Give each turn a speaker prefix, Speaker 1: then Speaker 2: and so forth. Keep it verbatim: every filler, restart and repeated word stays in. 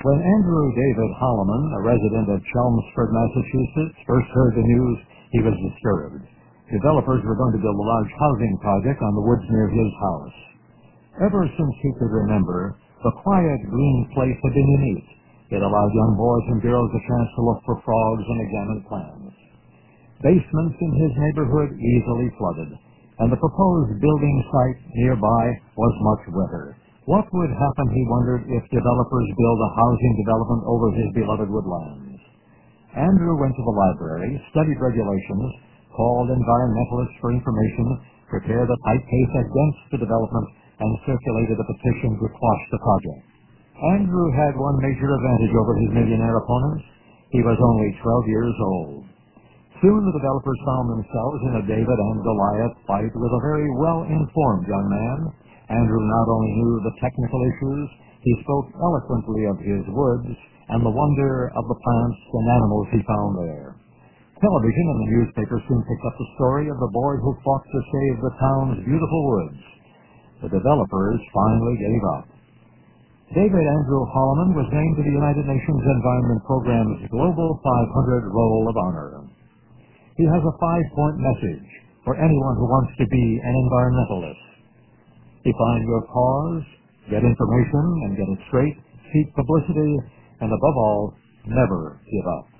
Speaker 1: When Andrew David Holloman, a resident of Chelmsford, Massachusetts, first heard the news, he was disturbed. Developers were going to build a large housing project on the woods near his house. Ever since he could remember, the quiet green place had been unique. It allowed young boys and girls a chance to look for frogs and examine plants. Basements in his neighborhood easily flooded, and the proposed building site nearby was much wetter. What would happen, he wondered, if developers build a housing development over his beloved woodlands? Andrew went to the library, studied regulations, called environmentalists for information, prepared a tight case against the development, and circulated a petition to quash the project. Andrew had one major advantage over his millionaire opponents. He was only twelve years old. Soon the developers found themselves in a David and Goliath fight with a very well-informed young man. Andrew not only knew the technical issues, he spoke eloquently of his woods and the wonder of the plants and animals he found there. Television and the newspaper soon picked up the story of the boy who fought to save the town's beautiful woods. The developers finally gave up. David Andrew Holloman was named to the United Nations Environment Programme's Global five hundred Roll of Honor. He has a five-point message for anyone who wants to be an environmentalist. Define your cause, get information and get it straight, seek publicity, and above all, never give up.